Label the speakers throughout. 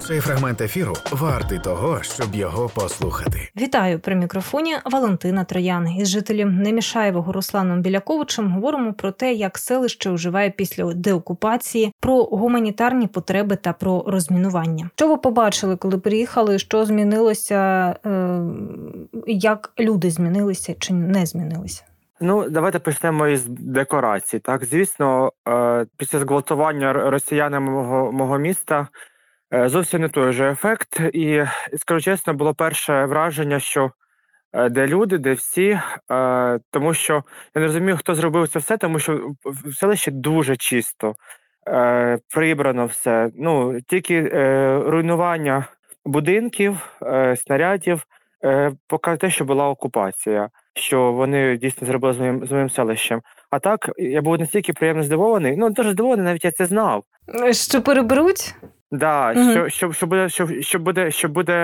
Speaker 1: Цей фрагмент ефіру вартий того, щоб його послухати.
Speaker 2: Вітаю! При мікрофоні Валентина Троян. Із жителем Немішаєвого Русланом Біляковичем говоримо про те, як селище оживає після деокупації, про гуманітарні потреби та про розмінування. Що ви побачили, коли приїхали? Що змінилося? Як люди змінилися чи не змінилися?
Speaker 3: Давайте почнемо із декорацій. Так, звісно, після зґвалтування росіянами мого міста зовсім не той же ефект. І, скажу чесно, було перше враження, що де люди, де всі, тому що я не розумію, хто зробив це все, тому що в селищі дуже чисто, прибрано все. Тільки руйнування будинків, снарядів показує те, що була окупація, що вони дійсно зробили з моїм селищем. А так, я був настільки приємно здивований, дуже здивований, навіть я це знав.
Speaker 2: Що переберуть?
Speaker 3: Да, що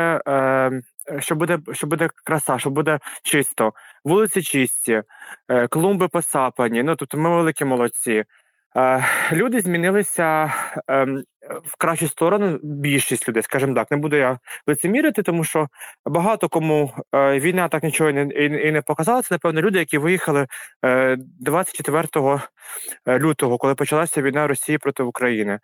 Speaker 3: буде краса, що буде чисто, вулиці чисті, клумби посапані. Тобто ми великі молодці. Люди змінилися в кращу сторону, більшість людей, скажімо так. Не буду я лицемірити, тому що багато кому війна так нічого і не показала. Це, напевно, люди, які виїхали 24 лютого, коли почалася війна Росії проти України.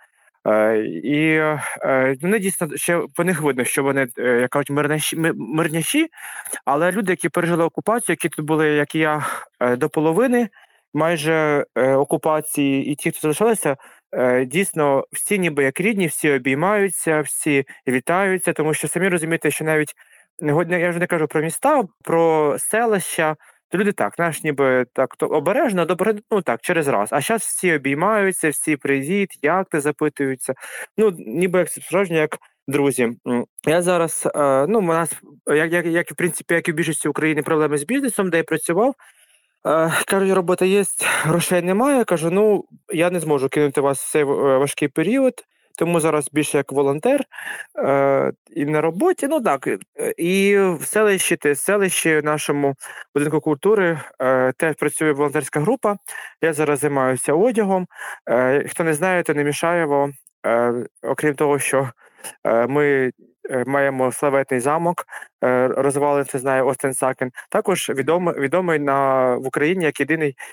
Speaker 3: І вони дійсно, ще по них видно, що вони, як кажуть, мирняші, але люди, які пережили окупацію, які тут були, як і я, до половини майже окупації, і ті, хто залишилися, дійсно всі ніби як рідні, всі обіймаються, всі вітаються, тому що самі розумієте, що навіть, я вже не кажу про міста, про селища, то люди так, ніби так обережно, добре, через раз. А зараз всі обіймаються, всі привіт, як ти, запитуються. Ніби як справжні, як друзі. Я зараз, у нас, як в принципі, як і в більшості України, проблеми з бізнесом, де я працював. Кажуть, робота є, грошей немає. Кажу, я не зможу кинути вас в цей важкий період, тому зараз більше як волонтер і на роботі. І в селищі, в нашому будинку культури теж працює волонтерська група. Я зараз займаюся одягом. Хто не знає, то Немішаєво, окрім того, що ми маємо славетний замок, розвалений, це знає Остен-Сакен. Також відомий в Україні як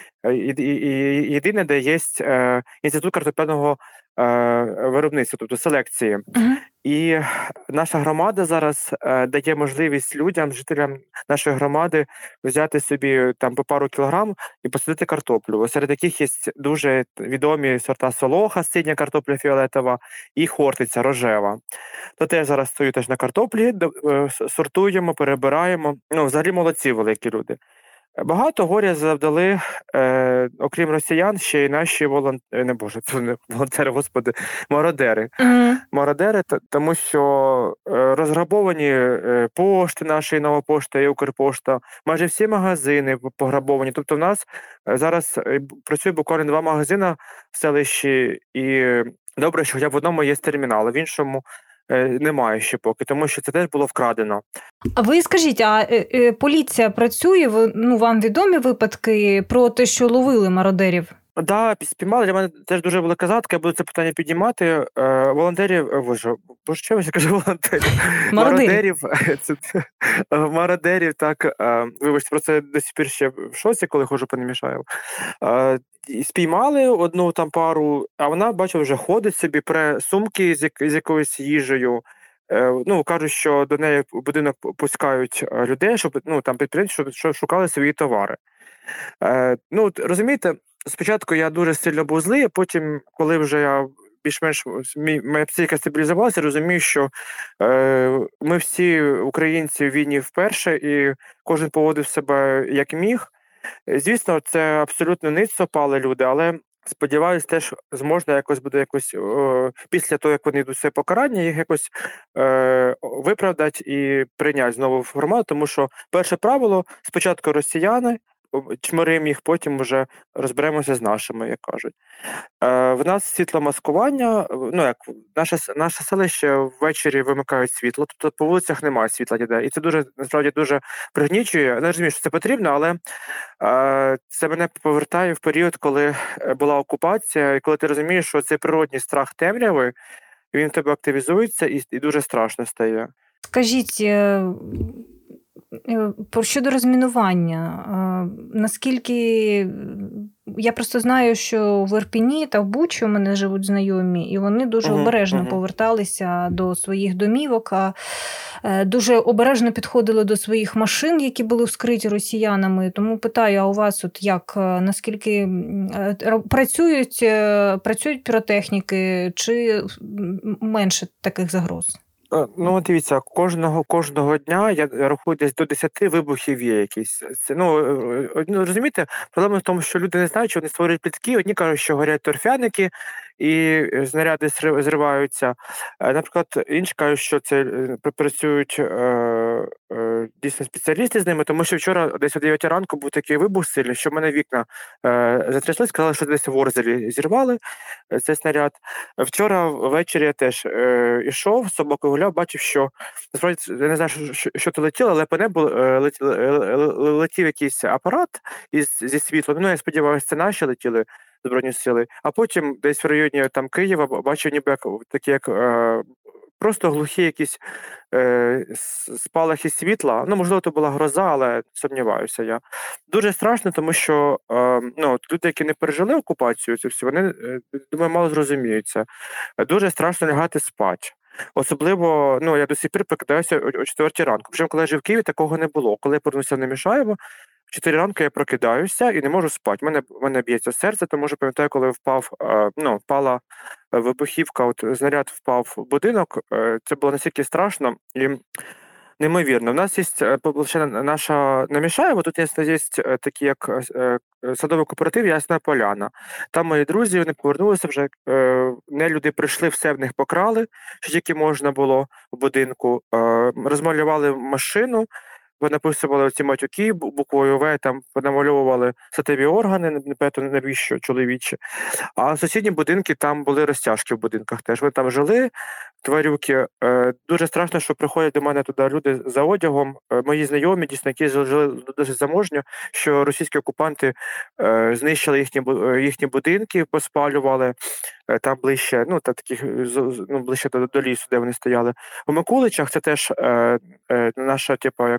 Speaker 3: єдине, де є інститут картопляного виробництва, тобто селекції.
Speaker 2: Uh-huh.
Speaker 3: І наша громада зараз дає можливість людям, жителям нашої громади, взяти собі там по пару кілограм і посадити картоплю, серед яких є дуже відомі сорта солоха, синя картопля фіолетова і хортиця рожева. То теж зараз стою теж на картоплі, сортуємо, перебираємо. Взагалі молодці великі люди. Багато горя завдали, окрім росіян, ще й наші мародери.
Speaker 2: Mm-hmm.
Speaker 3: Мародери, тому що розграбовані пошти нашої, Нова пошта і Укрпошта, майже всі магазини пограбовані. Тобто в нас зараз працює буквально 2 магазини в селищі, і добре, що хоча б в одному є термінал, в іншому немає ще поки, тому що це теж було вкрадено.
Speaker 2: А ви скажіть, поліція працює? Вам відомі випадки про те, що ловили мародерів?
Speaker 3: Так, спіймали. Для мене теж дуже велика загадка, я буду це питання піднімати. Волонтерів, що я кажу волонтерів? Мародерів, так, вибачте, про це до сих пір ще в шоці, коли ходжу по Немішаєву. Спіймали одну там пару, а вона, бачу, вже ходить собі, пре сумки з якоюсь їжею. Кажуть, що до неї в будинок пускають людей, щоб там підприємці, щоб шукали свої товари. Розумієте, спочатку я дуже сильно був злий, а потім, коли вже я більш-менш моя психіка стабілізувалася, розумію, що ми всі українці в війні вперше, і кожен поводив себе як міг. Звісно, це абсолютно ниць опали люди, але сподіваюсь, теж зможна буде після того, як вони йдуть все покарання, їх якось виправдати і прийняти знову в громаду, тому що перше правило – спочатку росіяни, чмиримо їх, потім вже розберемося з нашими, як кажуть. В нас світломаскування, наше селище ввечері вимикають світло, тобто по вулицях немає світла ніде. І це насправді дуже пригнічує. Я не розумію, що це потрібно, але це мене повертає в період, коли була окупація, і коли ти розумієш, що цей природній страх темряви, він в тебе активізується і дуже страшно стає.
Speaker 2: Скажіть, щодо розмінування, наскільки я просто знаю, що в Ірпіні та в Бучі у мене живуть знайомі, і вони дуже обережно поверталися до своїх домівок, дуже обережно підходили до своїх машин, які були вскриті росіянами. Тому питаю, а у вас от як, наскільки працюють піротехніки, чи менше таких загроз?
Speaker 3: Ну, дивіться, кожного дня я рахую десь до 10 вибухів є якісь. Це, розумієте, проблема в тому, що люди не знають, що вони створюють плітки. Одні кажуть, що горять торфяники і знаряди зриваються. Наприклад, інші кажуть, що це працюють дійсно спеціалісти з ними, тому що вчора десь о 9 ранку був такий вибух сильний, що в мене вікна затрясли, сказали, що десь в Ворзелі зірвали цей снаряд. Вчора ввечері я теж ішов, з собакою гуляв, бачив, що насправді я не знаю, що то летіло, але по небу летів якийсь апарат зі світлом. Ну, я сподіваюся, це наші летіли Збройні сили. А потім десь в районі там Києва бачив ніби як просто глухі якісь спалахи світла. Ну, можливо, то була гроза, але сумніваюся я. Дуже страшно, тому що люди, які не пережили окупацію, вони, думаю, мало зрозуміють це. Дуже страшно лягати спати. Особливо, я до сих пір прокидаюся о 4 ранку. Причому, коли я жив в Києві, такого не було. Коли я повернувся в Немішаєво, в 4 ранку я прокидаюся і не можу спати. В мене б'ється серце, тому що пам'ятаю, коли впала вибухівка, знаряд впав в будинок, це було настільки страшно і неймовірно. У нас є наша Немішаєво, тут є такі, як садовий кооператив Ясна Поляна. Там мої друзі, вони повернулися вже, нелюди прийшли, все в них покрали, що тільки можна було в будинку, розмалювали машину, написували ці матюки буквою В, там понамальовували статеві органи, непевно навіщо чоловічі. А сусідні будинки, там були розтяжки в будинках теж. Вони там жили, тварюки. Дуже страшно, що приходять до мене туди люди за одягом, мої знайомі, дійсно, які жили дуже заможньо, що російські окупанти знищили їхні будинки, поспалювали там ближче, ближче до лісу, де вони стояли. У Микуличах це теж наша,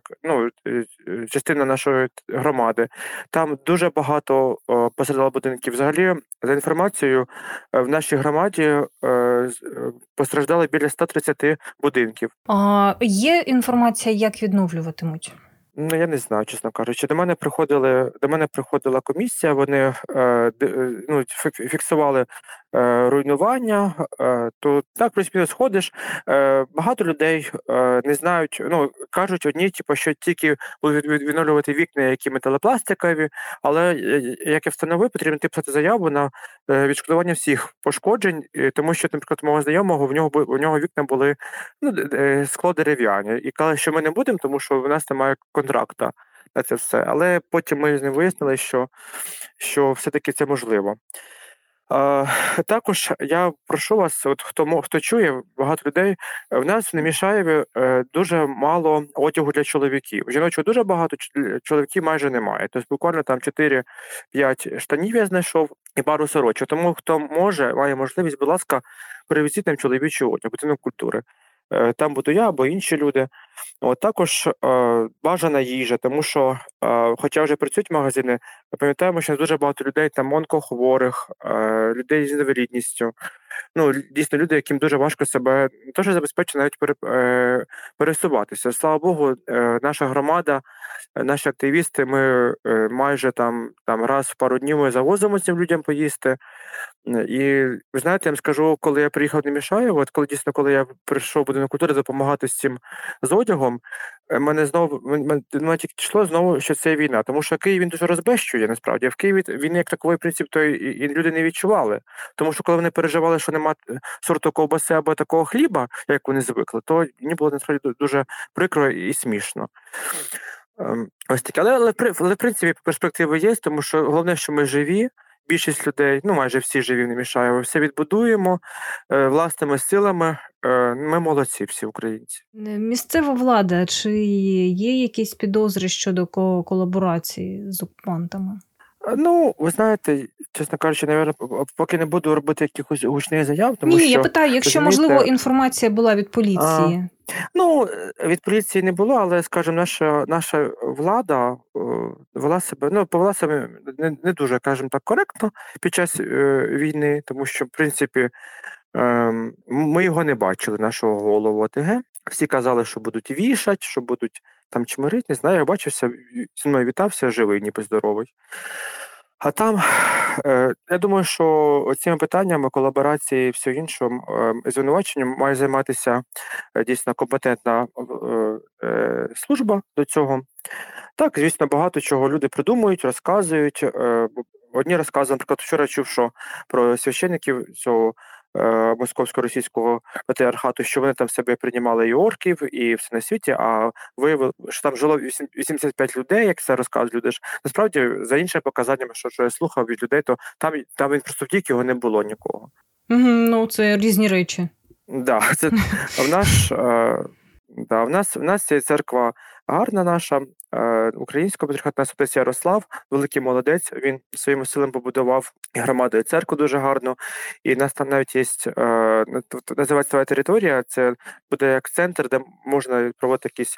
Speaker 3: частина нашої громади. Там дуже багато постраждало будинків. Взагалі, за інформацією, в нашій громаді постраждали біля 130 будинків.
Speaker 2: А є інформація, як відновлюватимуть?
Speaker 3: Я не знаю, чесно кажучи. До мене приходила комісія, вони фіксували руйнування, то так, в принципі, сходиш. Багато людей не знають, кажуть одні, що тільки будуть відновлювати вікна, які металопластикові, але, як я встановив, потрібно писати заяву на відшкодування всіх пошкоджень, тому що, наприклад, мого знайомого, у нього вікна були скло дерев'яні, і казали, що ми не будемо, тому що в нас немає контракта на це все. Але потім ми з ним вияснили, що все-таки це можливо. Також я прошу вас, хто чує, багато людей, в нас в Немішаєві дуже мало одягу для чоловіків. Жіночого дуже багато, чоловіків майже немає. Тобто буквально там 4-5 штанів я знайшов і пару сорочок. Тому хто має можливість, будь ласка, перевезіть нам чоловічий одяг, будинок культури. Там буду я або інші люди. Також бажана їжа, тому що, хоча вже працюють магазини, пам'ятаємо, що дуже багато людей, там онкохворих, людей з інвалідністю. Дійсно, люди, яким дуже важко себе не то, що забезпечити, навіть пересуватися. Слава Богу, наша громада, наші активісти, ми майже там раз в пару днів ми завозимо цим людям поїсти. І ви знаєте, я вам скажу, коли я приїхав в Немішаєво, коли я прийшов в будинок культури допомагати з одягом, мене тільки йшло знову, що це війна, тому що Київ, він дуже розбещує, насправді. В Києві він як таковий принцип, то і люди не відчували. Тому що коли вони переживали, що немає сорту ковбаси або такого хліба, як вони звикли, то мені було насправді дуже прикро і смішно. Ось таке. Але в принципі перспективи є, тому що головне, що ми живі. Більшість людей, майже всі живі в Немішаєво, все відбудуємо власними силами. Ми молодці всі українці.
Speaker 2: Місцева влада, чи є якісь підозри щодо колаборації з окупантами?
Speaker 3: Ну, ви знаєте, чесно кажучи, навірно, поки не буду робити якихось гучних заяв, тому
Speaker 2: Ні, я
Speaker 3: що,
Speaker 2: питаю, якщо, можливо,
Speaker 3: розумієте,
Speaker 2: інформація була від
Speaker 3: а,
Speaker 2: поліції.
Speaker 3: ну, від поліції не було, але, скажімо, наша влада повела себе не дуже, скажімо так, коректно під час війни, тому що, в принципі, ми його не бачили, нашого голову ОТГ. Всі казали, що будуть вішати, що будуть там чмирити, не знаю, я бачився, зі мною вітався живий, ніби здоровий. А там, я думаю, що цими питаннями колаборації і всього іншого, звинуваченням має займатися дійсно компетентна служба до цього. Так, звісно, багато чого люди придумують, розказують. Одні розкази, наприклад, вчора чув, що про священників цього московсько російського патріархату, що вони там в себе приймали і орків, і все на світі, а виявили, що там жило 85 людей, як це розказують люди. Ж насправді, за іншими показаннями, що я слухав від людей, то там він просто втік, його не було нікого.
Speaker 2: Ну, це різні речі.
Speaker 3: Да, це в нас є церква гарна наша, Українська патріархатна отець Ярослав, великий молодець. Він своїми силами побудував громаду і церкву дуже гарну. І в нас там навіть є називається своя територія. Це буде як центр, де можна проводити якісь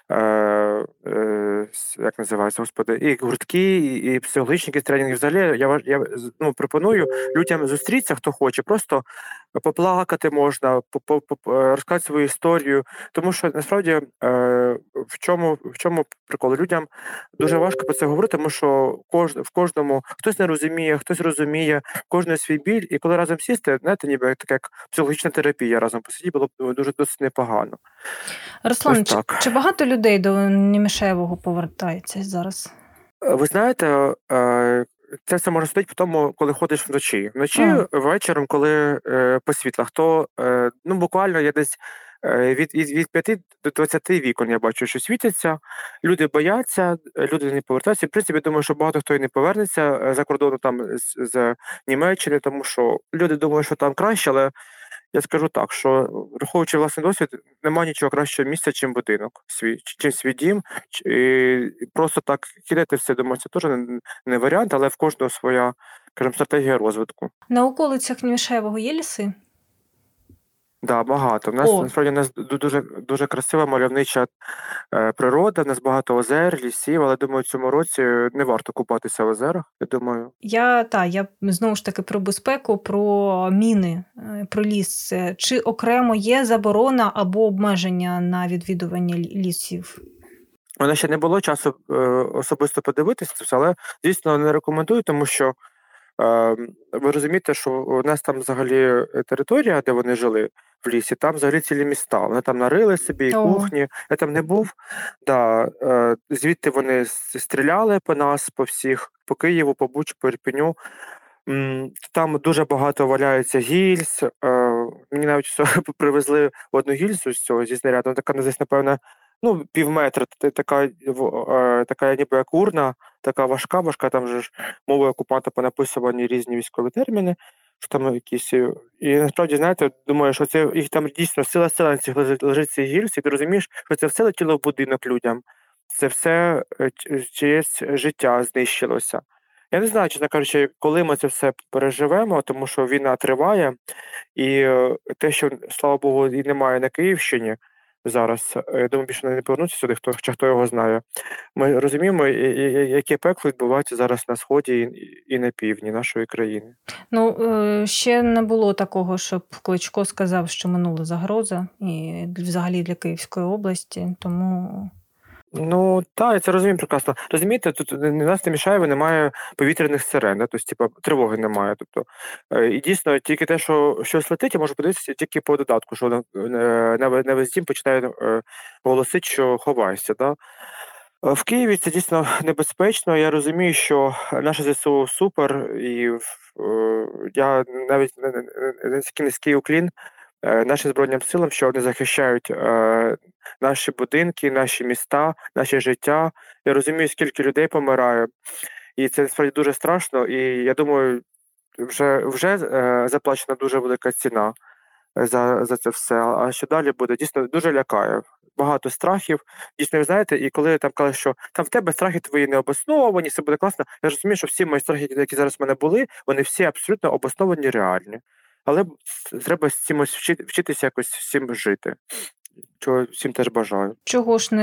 Speaker 3: як називається, господи, і гуртки, і психологічні якісь тренінги. Взагалі я пропоную людям зустрітися, хто хоче, просто поплакати можна, розказати свою історію. Тому що насправді в чому прикол? Людям дуже важко про це говорити, тому що в кожному хтось не розуміє, хтось розуміє, в кожного свій біль. І коли разом сісти, знаєте, ніби така як психологічна терапія разом посидіти, було б дуже досить непогано.
Speaker 2: Руслан, чи багато людей до Немішаєвого повертається зараз?
Speaker 3: Ви знаєте, це все може судити по тому, коли ходиш вночі. Вночі, вечором, коли по світлах, то буквально я десь від 5 до 20 вікон я бачу, що світяться, люди бояться, люди не повертаються. В принципі, думаю, що багато хто і не повернеться за кордону там з Німеччини, тому що люди думають, що там краще, але я скажу так, що, враховуючи власний досвід, немає нічого кращого місця, чим будинок, чим свій дім. І просто так кидати все, думаю, це теж не варіант, але в кожного своя, скажімо, стратегія розвитку.
Speaker 2: На околицях Немішаєвого є ліси?
Speaker 3: Да, багато. Насправді, у нас дуже красива мальовнича природа, у нас багато озер, лісів, але, думаю, в цьому році не варто купатися в озерах, я думаю.
Speaker 2: Я знову ж таки про безпеку, про міни, про ліс. Чи окремо є заборона або обмеження на відвідування лісів?
Speaker 3: У мене ще не було часу особисто подивитися це все, але, звісно, не рекомендую, тому що ви розумієте, що у нас там взагалі територія, де вони жили в лісі, там взагалі цілі міста. Вони там нарили собі, кухні. Я там не був. Да, звідти вони стріляли по нас, по всіх, по Києву, по Бучі, по Ірпеню. Там дуже багато валяється гільз. Мені навіть привезли одну гільзу з цього зі снаряду. Така десь, напевно, півметра, така ніби як урна, така важка, там же ж мовою окупанта понаписувані різні військові терміни, що там якісь. І насправді, знаєте, думаю, що це їх там дійсно сила на цих лежить ці гільзи, і ти розумієш, що це все летіло в будинок людям. Це все чиєсь життя знищилося. Я не знаю, чесно кажучи, коли ми це все переживемо, тому що війна триває, і те, що, слава Богу, і немає на Київщині зараз, я думаю, більше не повернуться сюди, хто його знає. Ми розуміємо, яке пекло відбувається зараз на сході і на півдні нашої країни.
Speaker 2: Ще не було такого, щоб Кличко сказав, що минула загроза, і взагалі для Київської області, тому...
Speaker 3: Так, я це розумію прекрасно. Розумієте, тут нас Немішаєва немає повітряних сирен, тобто, тривоги немає. Тобто, і дійсно, тільки те, що щось летить, я можу подивитися тільки по додатку, що на весь дім починає голосити, що ховайся. Да? В Києві це дійсно небезпечно. Я розумію, що наше ЗСУ супер, і я навіть низький уклін нашим Збройним силам, що вони захищають наші будинки, наші міста, наше життя. Я розумію, скільки людей помирає. І це насправді дуже страшно. І я думаю, вже заплачена дуже велика ціна за це все. А що далі буде? Дійсно дуже лякає. багато страхів. Дійсно, ви знаєте, і коли там кажуть, що там в тебе страхи твої не обосновані, все буде класно, я розумію, що всі мої страхи, які зараз в мене були, вони всі абсолютно обосновані, реальні. Але треба з цим вчитися якось всім жити. Чого всім теж бажаю.
Speaker 2: Чого ж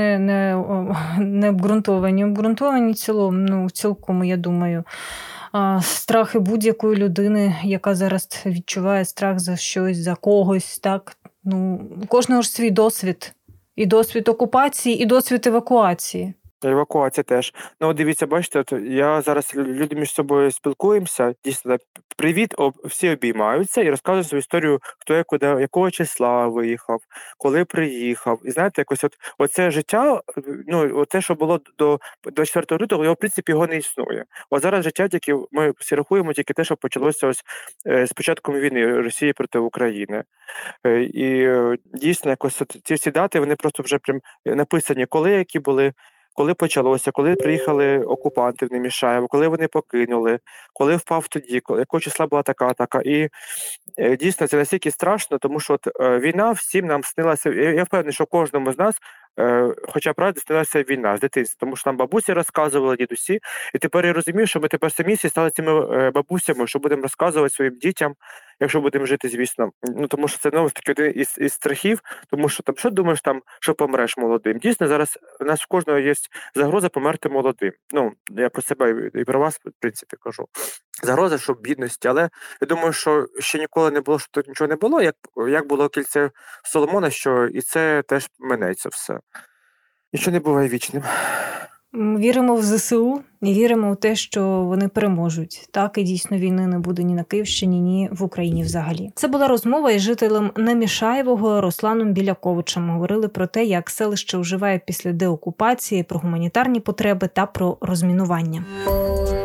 Speaker 2: не обґрунтовані? Обґрунтовані цілком, я думаю. Страхи будь-якої людини, яка зараз відчуває страх за щось, за когось, так? У кожного ж свій досвід. І досвід окупації, і досвід евакуації.
Speaker 3: Евакуація теж. Дивіться, бачите, я зараз люди між собою спілкуємося, дійсно, привіт, всі обіймаються і розказують свою історію, хто куди, якого числа виїхав, коли приїхав. І знаєте, якось оце життя, те, що було до 24 лютого, його, в принципі, його не існує. От зараз життя тільки, ми всі рахуємо тільки те, що почалося ось з початком війни Росії проти України. І дійсно, якось ці всі дати, вони просто вже прям написані, які були, коли почалося, коли приїхали окупанти в Немішаєво, коли вони покинули, коли впав тоді, якого числа була така атака. І дійсно це настільки страшно, тому що війна всім нам снилася. Я впевнений, що кожному з нас, хоча правда, снилася війна з дитинства, тому що нам бабусі розказували, дідусі. І тепер я розумію, що ми тепер самі всі стали цими бабусями, що будемо розказувати своїм дітям, якщо будемо жити, звісно. Тому що це знову ж таки один із страхів, тому що там, що думаєш, що помреш молодим. Дійсно, зараз у нас в кожного є загроза померти молодим. Я про себе і про вас, в принципі, кажу. Загроза, що бідності, але я думаю, що ще ніколи не було, що тут нічого не було, як було кільце Соломона, що і це теж минеться все. Нічого не буває вічним.
Speaker 2: Віримо в ЗСУ і віримо в те, що вони переможуть. Так, і дійсно війни не буде ні на Київщині, ні в Україні взагалі. Це була розмова із жителем Немішаєвого Русланом Біляковичем. Говорили про те, як селище оживає після деокупації, про гуманітарні потреби та про розмінування.